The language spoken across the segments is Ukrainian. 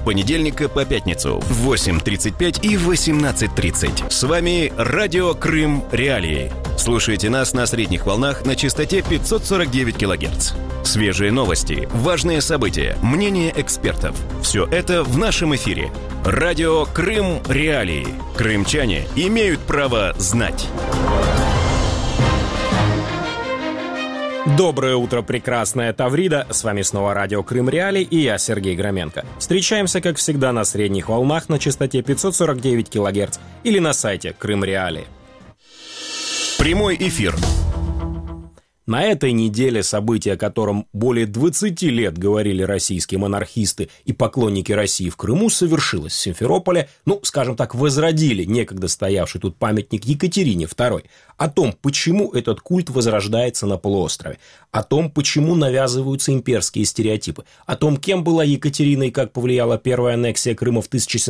понедельника по пятницу в 8:35 и 18:30. С вами Радио Крым Реалии. Слушайте нас на средних волнах на частоте 549 кГц. Свежие новости, важные события, мнения экспертов. Все это в нашем эфире. Радио Крым Реалии. Крымчане имеют право знать. Доброе утро, прекрасная Таврида. С вами снова Радио Крым Реалии и я, Сергей Громенко. Встречаемся, как всегда, на средних волнах на частоте 549 кГц или на сайте Крым Реалии. Прямой эфир. На этой неделе событие, о котором более 20 лет говорили российские монархисты и поклонники России в Крыму, совершилось. В Симферополе, скажем так, возродили некогда стоявший тут памятник Екатерине II. О том, почему этот культ возрождается на полуострове. О том, почему навязываются имперские стереотипы. О том, кем была Екатерина и как повлияла первая аннексия Крыма в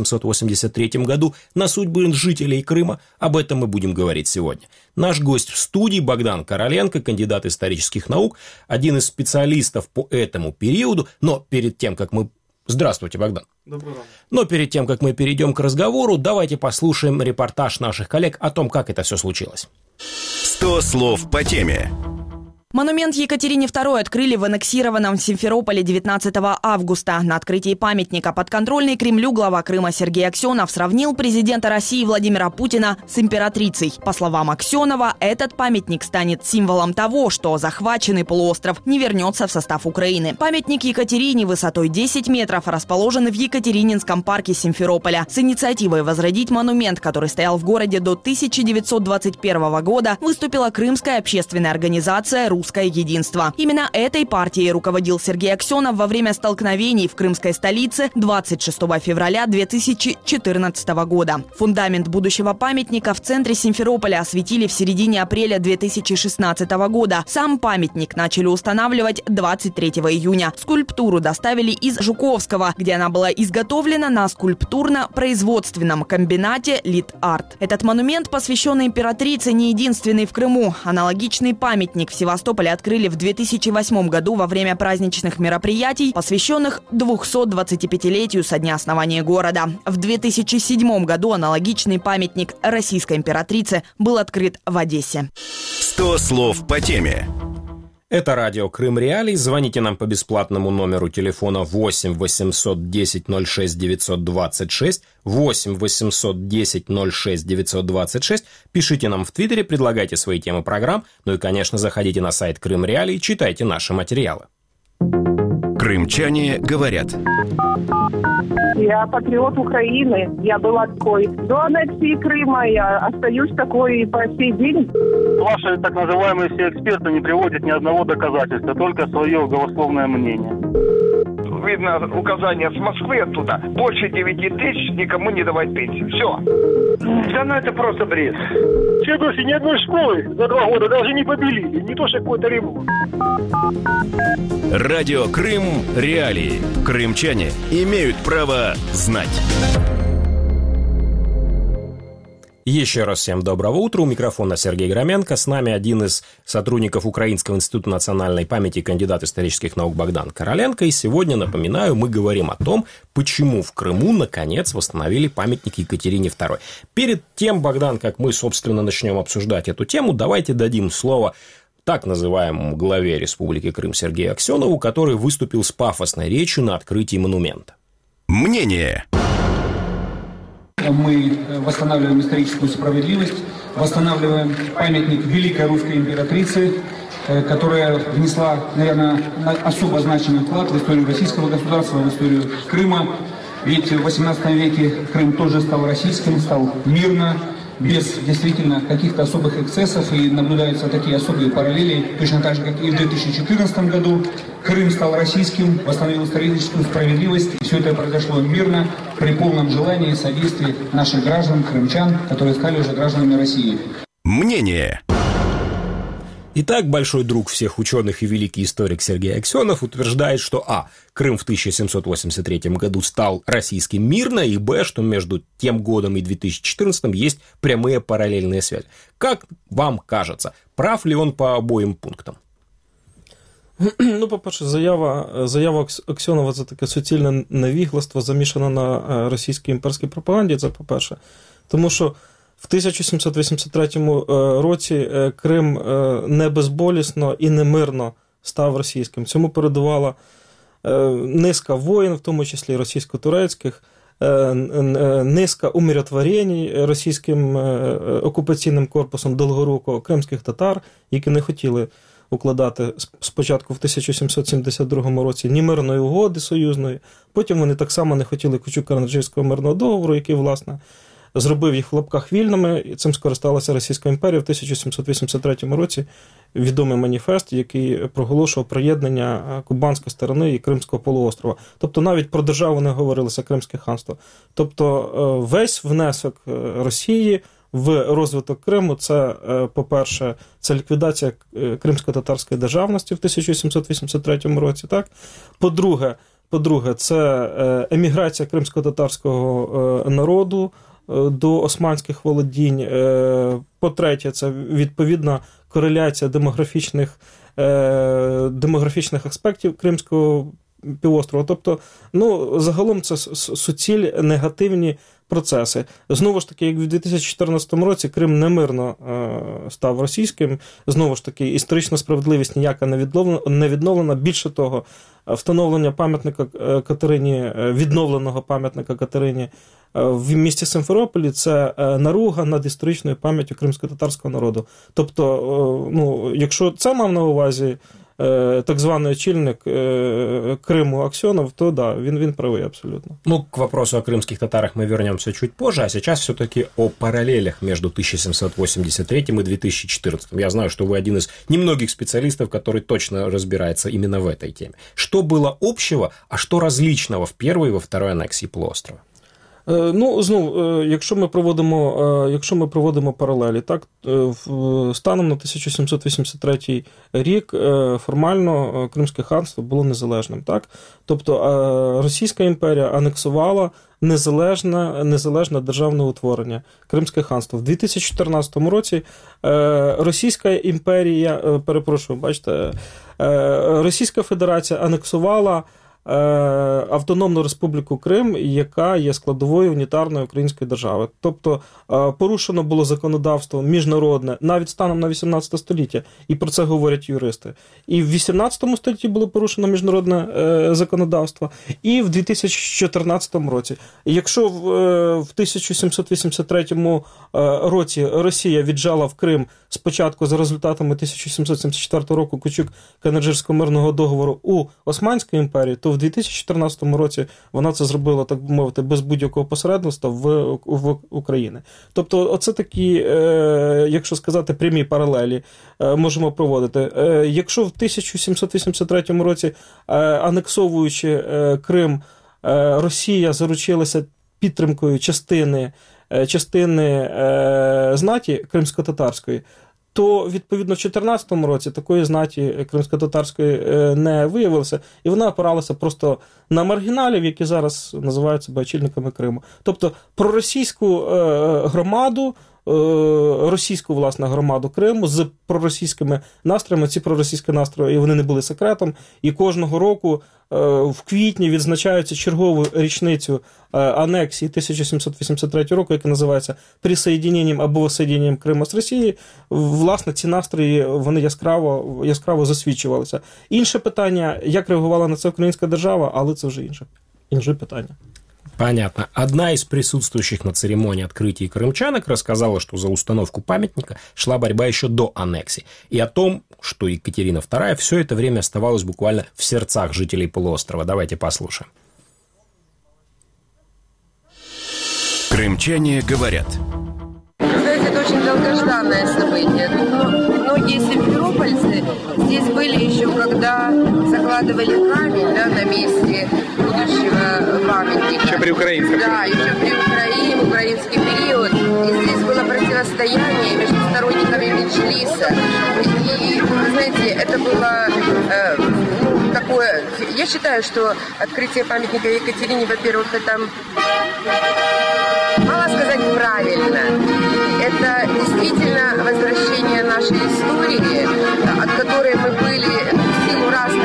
1783 году на судьбы жителей Крыма. Об этом мы будем говорить сегодня. Наш гость в студии Богдан Короленко, кандидат исторических наук, один из специалистов по этому периоду. Но перед тем, как мы... Здравствуйте, Богдан. Доброго. Но перед тем, как мы перейдем к разговору, давайте послушаем репортаж наших коллег о том, как это все случилось. 100 слов по теме. Монумент Екатерине II открыли в аннексированном Симферополе 19 августа. На открытии памятника подконтрольный Кремлю глава Крыма Сергей Аксенов сравнил президента России Владимира Путина с императрицей. По словам Аксенова, этот памятник станет символом того, что захваченный полуостров не вернется в состав Украины. Памятник Екатерине высотой 10 метров расположен в Екатерининском парке Симферополя. С инициативой возродить монумент, который стоял в городе до 1921 года, выступила крымская общественная организация «Русское единство». Именно этой партией руководил Сергей Аксенов во время столкновений в крымской столице 26 февраля 2014 года. Фундамент будущего памятника в центре Симферополя осветили в середине апреля 2016 года. Сам памятник начали устанавливать 23 июня. Скульптуру доставили из Жуковского, где она была изготовлена на скульптурно-производственном комбинате «Лит-Арт». Этот монумент, посвященный императрице, не единственный в Крыму. Аналогичный памятник в Севастополе открыли в 2008 году во время праздничных мероприятий, посвященных 225-летию со дня основания города. В 2007 году аналогичный памятник российской императрице был открыт в Одессе. 100 слов по теме. Это радио Крым Реалии. Звоните нам по бесплатному номеру телефона 8 810 06 926, 8 810 06 926. Пишите нам в Твиттере, предлагайте свои темы программ. Ну и, конечно, заходите на сайт Крым Реалии и читайте наши материалы. Крымчане говорят. Я патриот Украины. Я была такой до аннексии Крыма. Я остаюсь такой и по сей день. Ваши так называемые все эксперты не приводят ни одного доказательства, только свое голословное мнение. Видно указание с Москвы оттуда. Больше 9 тысяч никому не давать пенсию. Все. Да это просто бред. Чедуши ни одной школы за 2 года даже не побелили. Не то, что какой-то ремонт. Радио Крым Реалии. Крымчане имеют право знать. Еще раз всем доброго утра. У микрофона Сергей Громенко. С нами один из сотрудников Украинского института национальной памяти, кандидат исторических наук Богдан Короленко. И сегодня, напоминаю, мы говорим о том, почему в Крыму, наконец, восстановили памятник Екатерине II. Перед тем, Богдан, как мы, собственно, начнем обсуждать эту тему, давайте дадим слово так называемому главе Республики Крым Сергею Аксенову, который выступил с пафосной речью на открытии монумента. Мнение. Мы восстанавливаем историческую справедливость, восстанавливаем памятник великой русской императрицы, которая внесла, наверное, особо значимый вклад в историю российского государства, в историю Крыма. Ведь в 18 веке Крым тоже стал российским, стал мирно, без действительно каких-то особых эксцессов, и наблюдаются такие особые параллели, точно так же, как и в 2014 году. Крым стал российским, восстановил историческую справедливость, и все это произошло мирно, при полном желании и содействии наших граждан, крымчан, которые стали уже гражданами России. Мнение. Итак, большой друг всех ученых и великий историк Сергей Аксенов утверждает, что Крым в 1783 году стал российским мирно, и что между тем годом и 2014 есть прямые параллельные связи. Как вам кажется, прав ли он по обоим пунктам? Ну, по-перше, заява Аксьонова – це таке суцільне невігластво, замішане на російській імперській пропаганді, це по-перше. Тому що в 1783 році Крим не безболісно і не мирно став російським. Цьому передувала низка воєн, в тому числі російсько-турецьких, низка умиротворень російським окупаційним корпусом Долгоруко кримських татар, які не хотіли укладати спочатку в 1772 році ні мирної угоди союзної, потім вони так само не хотіли Кучук-Караджийського мирного договору, який, власне, зробив їх в лапках вільними, і цим скористалася Російська імперія в 1783 році. Відомий маніфест, який проголошував приєднання кубанської сторони і Кримського полуострова. Тобто навіть про державу не говорилося Кримське ханство. Тобто весь внесок Росії в розвиток Криму – це, по-перше, це ліквідація кримсько-татарської державності в 1783 році. Так? По-друге, це еміграція кримсько-татарського народу до османських володінь. По-третє, це відповідна кореляція демографічних аспектів Кримського півострова. Тобто, загалом це суціль негативні процеси. Знову ж таки, як в 2014 році Крим немирно став російським, знову ж таки, історична справедливість ніяка не відновлена. Більше того, встановлення пам'ятника Катерині, відновленого пам'ятника Катерині в місті Симферополі – це наруга над історичною пам'яттю кримсько-татарського народу. Тобто, якщо це мав на увазі так званый очільник Крыму Аксенов, то да, він правый абсолютно. К вопросу о крымских татарах мы вернемся чуть позже, а сейчас все-таки о параллелях между 1783 и 2014. Я знаю, что вы один из немногих специалистов, который точно разбирается именно в этой теме. Что было общего, а что различного в первой и во второй аннексии полуострова? Якщо ми проводимо паралелі, так, станом на 1783 рік формально Кримське ханство було незалежним. Так? Тобто Російська імперія анексувала незалежне державне утворення Кримське ханство. В 2014 році Російська імперія, Російська Федерація анексувала Автономну Республіку Крим, яка є складовою унітарної української держави. Тобто порушено було законодавство міжнародне навіть станом на 18 століття, і про це говорять юристи. І в 18 столітті було порушено міжнародне законодавство, і в 2014 році. Якщо в 1783 році Росія віджала в Крим спочатку за результатами 1774 року Кучук-Канаджирського мирного договору у Османської імперії, то в 2014 році вона це зробила, так би мовити, без будь-якого посередництва в Україні. Тобто оце такі, якщо сказати, прямі паралелі можемо проводити. Якщо в 1783 році, анексовуючи Крим, Росія заручилася підтримкою частини знаті кримсько-татарської, то, відповідно, в 2014 році такої знаті кримсько-татарської не виявилося, і вона опиралася просто на маргіналів, які зараз називають себе очільниками Криму. Тобто проросійську громаду, власне, громаду Криму з проросійськими настроями. Ці проросійські настрої, вони не були секретом, і кожного року в квітні відзначаються чергову річницю анексії 1783 року, яка називається «Присоєдненням або воссоєдненням Криму з Росією». Власне, ці настрої, вони яскраво засвідчувалися. Інше питання, як реагувала на це українська держава, але це вже інше питання. Понятно. Одна из присутствующих на церемонии открытия крымчанок рассказала, что за установку памятника шла борьба еще до аннексии, и о том, что Екатерина II все это время оставалась буквально в сердцах жителей полуострова. Давайте послушаем. Крымчане говорят. Знаете, это очень долгожданное событие. Многие симферопольцы здесь были еще, когда закладывали камень, да, на месте будущего памятника. Еще при украинском. Да, еще при украинский период. И здесь было противостояние между сторонниками Меджлиса. И, вы знаете, это было такое... Я считаю, что открытие памятника Екатерине, во-первых, это... Мало сказать правильно. Это действительно возвращение нашей истории, от которой мы были в силу разных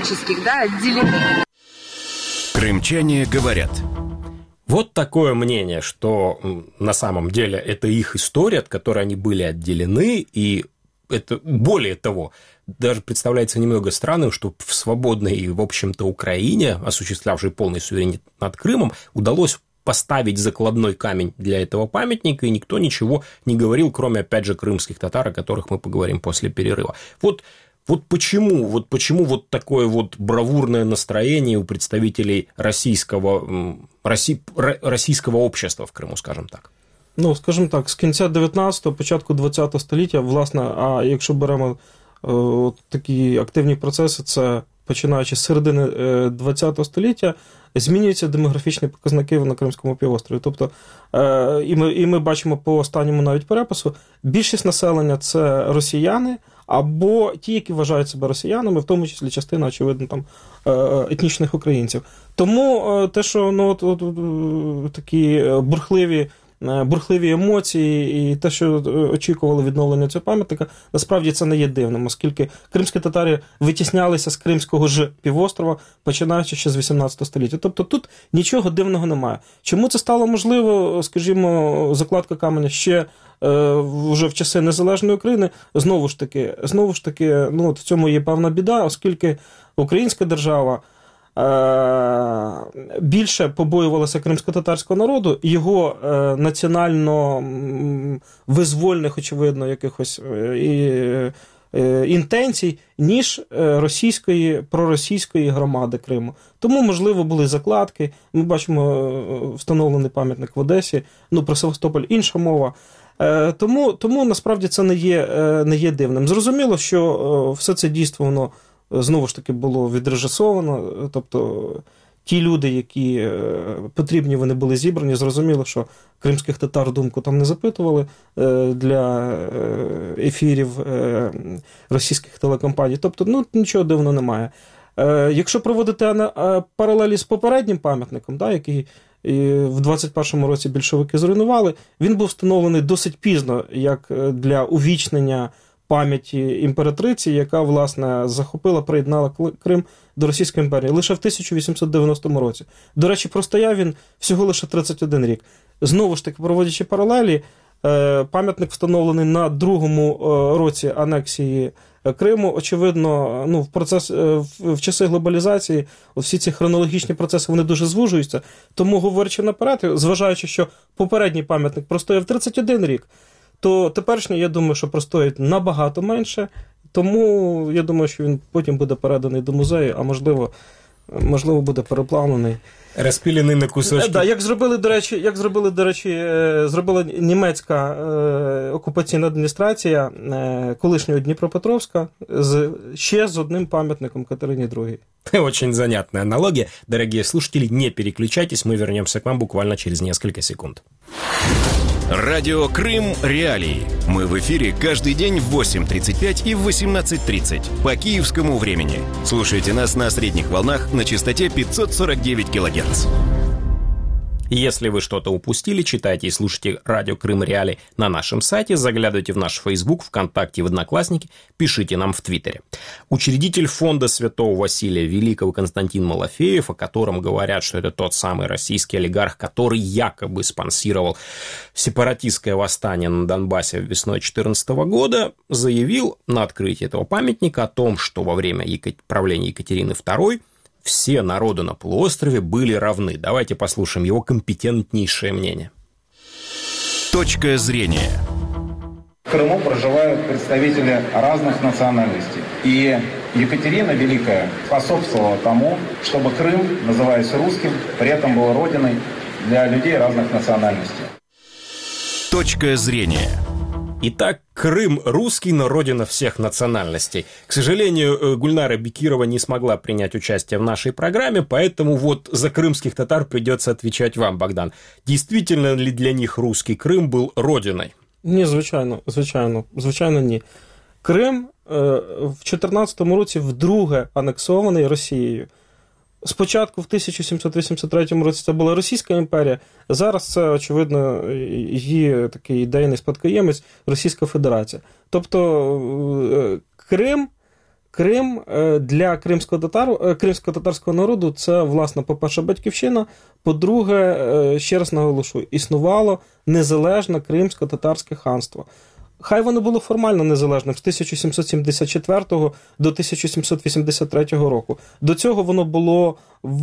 этнических, да, отделены. Крымчане говорят. Вот такое мнение, что на самом деле это их история, от которой они были отделены, и это, более того, даже представляется немного странным, что в свободной, в общем-то, Украине, осуществлявшей полный суверенитет над Крымом, удалось поставить закладной камень для этого памятника, и никто ничего не говорил, кроме, опять же, крымских татар, о которых мы поговорим после перерыва. Вот почему вот такое вот бравурное настроение у представителей российского общества в Криму, скажем так? Ну, скажімо так, з кінця 19-го, початку 20-го століття, власне, а якщо беремо такі активні процеси, це починаючи з середини 20-го століття, змінюються демографічні показники на Кримському півострові. Тобто, і ми бачимо по останньому навіть перепису, більшість населення – це росіяни, або ті, які вважають себе росіянами, в тому числі частина, очевидно, там, етнічних українців. Тому те, що такі бурхливі емоції і те, що очікували відновлення цього пам'ятника, насправді це не є дивним, оскільки кримські татари витіснялися з Кримського ж півострова, починаючи ще з 18 століття. Тобто тут нічого дивного немає. Чому це стало можливо, скажімо, закладка каменя ще вже в часи незалежної України? Знову ж таки, в цьому є певна біда, оскільки українська держава більше побоювалася кримсько-татарського народу, його національно-визвольних, очевидно, якихось інтенцій, ніж проросійської громади Криму. Тому, можливо, були закладки. Ми бачимо встановлений пам'ятник в Одесі, про Севастополь інша мова. Тому насправді це не є дивним. Зрозуміло, що все це дійство, воно знову ж таки було відрежисовано, тобто ті люди, які потрібні, вони були зібрані. Зрозуміло, що кримських татар думку там не запитували для ефірів російських телекомпаній. Тобто, нічого дивного немає. Якщо проводити паралелі з попереднім пам'ятником, який в 21-му році більшовики зруйнували, він був встановлений досить пізно, як для увічнення пам'яті імператриці, яка, власне, приєднала Крим до Російської імперії лише в 1890 році. До речі, простояв він всього лише 31 рік. Знову ж таки, проводячи паралелі, пам'ятник встановлений на другому році анексії Криму. Очевидно, в часи глобалізації всі ці хронологічні процеси, вони дуже звужуються. Тому, говорячи наперед, зважаючи, що попередній пам'ятник простояв 31 рік, то теперішній, я думаю, що простоїть набагато менше, тому я думаю, що він потім буде переданий до музею, а можливо буде переплавлений. Розпилений на кусочки. Так, як зробила німецька окупаційна адміністрація колишнього Дніпропетровська ще з одним пам'ятником Катерині II. Очень занятная аналогия. Дорогие слушатели, не переключайтесь, мы вернемся к вам буквально через несколько секунд. Радио Крым Реалии. Мы в эфире каждый день в 8:35 и в 18:30 по киевскому времени. Слушайте нас на средних волнах на частоте 549 кГц. Если вы что-то упустили, читайте и слушайте Радио Крым Реалии на нашем сайте, заглядывайте в наш Facebook, ВКонтакте, в Одноклассники, пишите нам в Твиттере. Учредитель фонда Святого Василия Великого Константин Малафеев, о котором говорят, что это тот самый российский олигарх, который якобы спонсировал сепаратистское восстание на Донбассе весной 2014 года, заявил на открытии этого памятника о том, что во время правления Екатерины II все народы на полуострове были равны. Давайте послушаем его компетентнейшее мнение. Точка зрения. В Крыму проживают представители разных национальностей. И Екатерина Великая способствовала тому, чтобы Крым, называясь русским, при этом был родиной для людей разных национальностей. Точка зрения. Итак, Крым русский, но родина всех национальностей. К сожалению, Гульнара Бекирова не смогла принять участие в нашей программе, поэтому вот за крымских татар придется отвечать вам, Богдан. Действительно ли для них русский Крым был родиной? Ні, звичайно ні. Крим в 2014 році вдруге анексований Росією. Спочатку в 1783 році це була Російська імперія, зараз це, очевидно, її такий ідейний спадкоємець Російська Федерація. Тобто Крим Крим для кримсько-татарського народу – це, власне, по-перше, батьківщина, по-друге, ще раз наголошую, існувало незалежне кримсько-татарське ханство. Хай воно було формально незалежним з 1774 до 1783 року. До цього воно було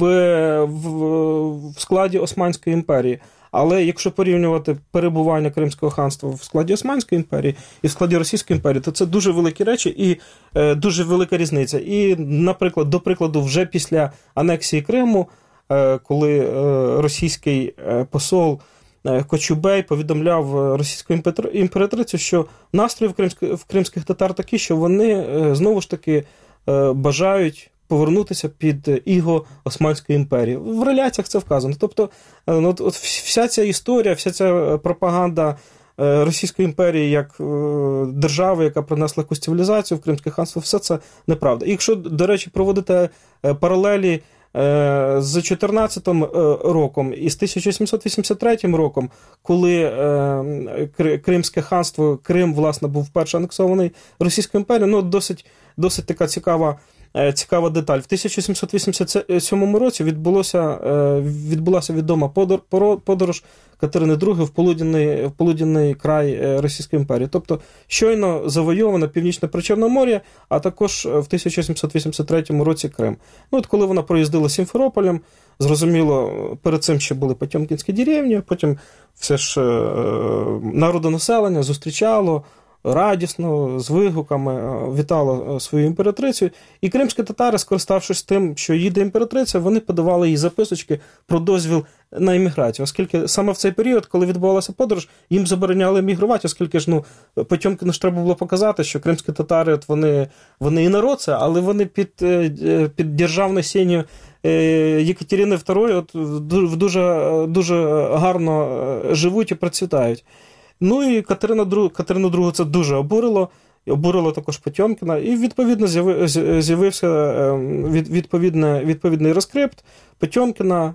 в складі Османської імперії. Але якщо порівнювати перебування Кримського ханства в складі Османської імперії і в складі Російської імперії, то це дуже великі речі і дуже велика різниця. І, наприклад, до прикладу, вже після анексії Криму, коли російський посол Кочубей повідомляв російську імператрицю, що настрої в кримських татар такі, що вони знову ж таки бажають повернутися під іго Османської імперії. В реляціях це вказано. Тобто от вся ця історія, вся ця пропаганда Російської імперії як держави, яка принесла якусь цивілізацію в Кримське ханство, все це неправда. І якщо, до речі, проводити паралелі з 14 роком і з 1783 роком, коли Кримське ханство, Крим, власне, був вперше анексований Російською імперією, досить така цікава деталь. В 1787 році відбулася відома подорож Катерини II в полуденний край Російської імперії. Тобто щойно завойовано Північне Причорномор'я, а також в 1783 році Крим. От коли вона проїздила Сімферополем, зрозуміло, перед цим ще були Потьомкінські деревні, потім все ж народонаселення зустрічало радісно, з вигуками вітало свою імператрицю. І кримські татари, скориставшись тим, що їде імператриця, вони подавали їй записочки про дозвіл на еміграцію. Оскільки саме в цей період, коли відбувалася подорож, їм забороняли емігрувати, оскільки ж, Потьомкіну ж треба було показати, що кримські татари, от вони і народ це, але вони під державною сінню Єкатерини II от дуже гарно живуть і процвітають. Ну і Катерину II це дуже обурило також Потьомкіна, і відповідно з'явився відповідний розкрипт Потьомкіна,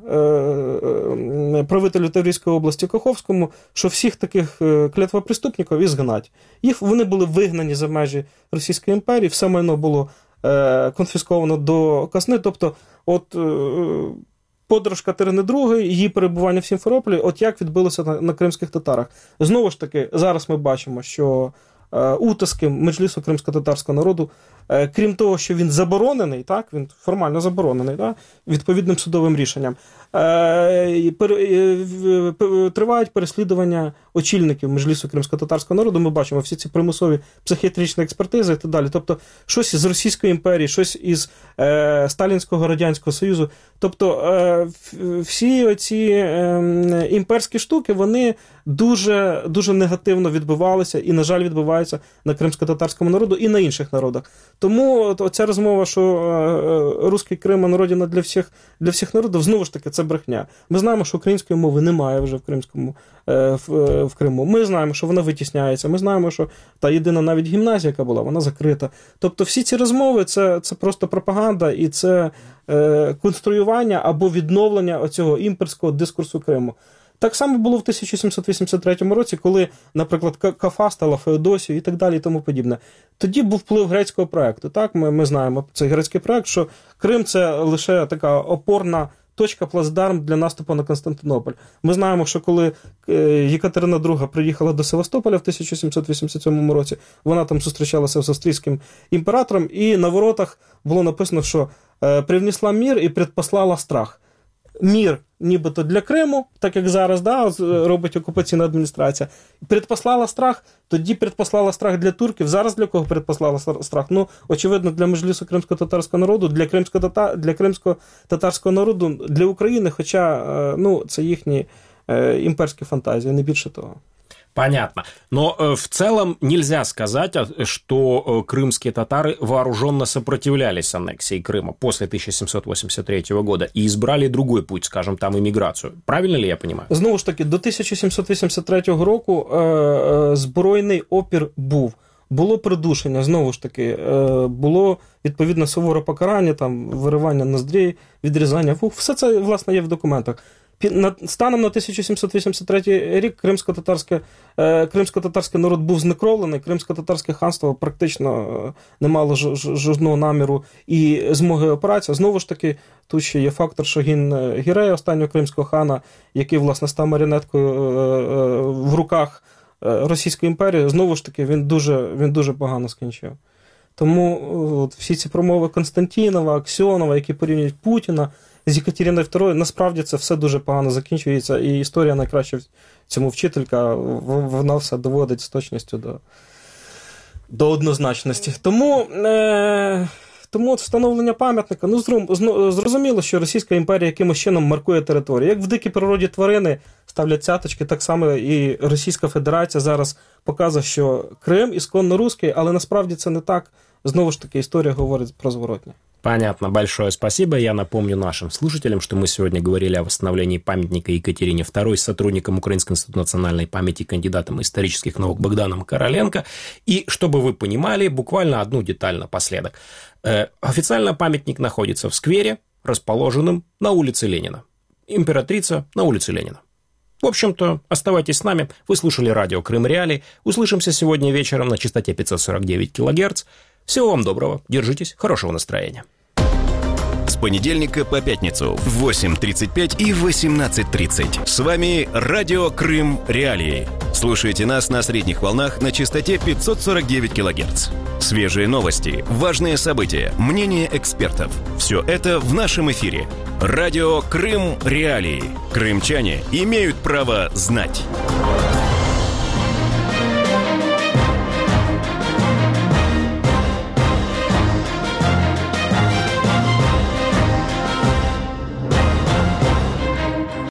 правителю Таврійської області Каховському, що всіх таких клятвопреступників ізгнать. Вони були вигнані за межі Російської імперії, все майно було конфісковано до казни, тобто подорож Катерини II, її перебування в Сімферополі, от як відбилося на кримських татарах. Знову ж таки, зараз ми бачимо, що утиски Меджлісу кримсько-татарського народу, крім того, що він заборонений, так, він формально заборонений, так, відповідним судовим рішенням, тривають переслідування очільників Меджлісу кримсько-татарського народу. Ми бачимо всі ці примусові психіатричні експертизи і так далі. Тобто, щось із Російської імперії, щось із Сталінського Радянського Союзу. Тобто, всі оці імперські штуки, вони дуже, дуже негативно відбувалися і, на жаль, відбуваються на кримсько-татарському народу і на інших народах. Тому оця розмова, що руський Крим – родина для всіх народів, знову ж таки, це брехня. Ми знаємо, що української мови немає вже в Криму. Ми знаємо, що вона витісняється. Ми знаємо, що та єдина навіть гімназія, яка була, вона закрита. Тобто всі ці розмови – це просто пропаганда і це конструювання або відновлення оцього імперського дискурсу Криму. Так само було в 1783 році, коли, наприклад, Кафа стала Феодосією і так далі і тому подібне. Тоді був вплив грецького проєкту. Так? Ми знаємо цей грецький проєкт, що Крим – це лише така опорна точка, плацдарм для наступу на Константинополь. Ми знаємо, що коли Єкатерина II приїхала до Севастополя в 1787 році, вона там зустрічалася з австрійським імператором, і на воротах було написано, що «привнесла мир і предпослала страх». Мір нібито для Криму, так як зараз робить окупаційна адміністрація. Предпослала страх, тоді предпослала страх для турків. Зараз для кого предпослала страх? Очевидно, для Меджлісу кримсько-татарського народу, для кримсько-татарського народу, для України, хоча це їхні імперські фантазії, не більше того. Понятно. Но в целом нельзя сказать, что крымские татары вооруженно сопротивлялись аннексии Крыма после 1783 года и избрали другой путь, скажем, там, иммиграцию. Правильно ли я понимаю? Знову ж таки, до 1783 року збройний опір був. Було придушення, знову ж таки, було відповідно суворе покарання, там, виривання ноздрій, відрізання вух. Все це, власне, є в документах. Станом на 1783 рік кримсько-татарський народ був знекровлений, кримсько-татарське ханство практично не мало жодного наміру і змоги операції. Знову ж таки, тут ще є фактор Шагін Гірея, останнього кримського хана, який, власне, став маріонеткою в руках Російської імперії. Знову ж таки, він дуже погано скінчив. Тому всі ці промови Константінова, Аксьонова, які порівнюють Путіна з Екатериною II, насправді це все дуже погано закінчується, і історія найкраща в цьому вчителька, вона все доводить з точністю до однозначності. Тому встановлення пам'ятника, зрозуміло, що Російська імперія якимось чином маркує територію. Як в дикій природі тварини ставлять цяточки, так само і Російська Федерація зараз показує, що Крим ісконно русський, але насправді це не так. Знову ж таки, история говорит про зворотне. Понятно. Большое спасибо. Я напомню нашим слушателям, что мы сегодня говорили о восстановлении памятника Екатерине II с сотрудником Украинского института национальной памяти, кандидатом исторических наук Богданом Короленко. И, чтобы вы понимали, буквально одну деталь напоследок. Официально памятник находится в сквере, расположенном на улице Ленина. Императрица на улице Ленина. В общем-то, оставайтесь с нами. Вы слушали радио Крым Реалии. Услышимся сегодня вечером на частоте 549 кГц. Всего вам доброго, держитесь, хорошего настроения. С понедельника по пятницу в 8:35 и 18:30. С вами радио Крым Реалии. Слушайте нас на средних волнах на частоте 549 кГц. Свежие новости, важные события, мнения экспертов. Все это в нашем эфире. Радио Крым Реалии. Крымчане имеют право знать.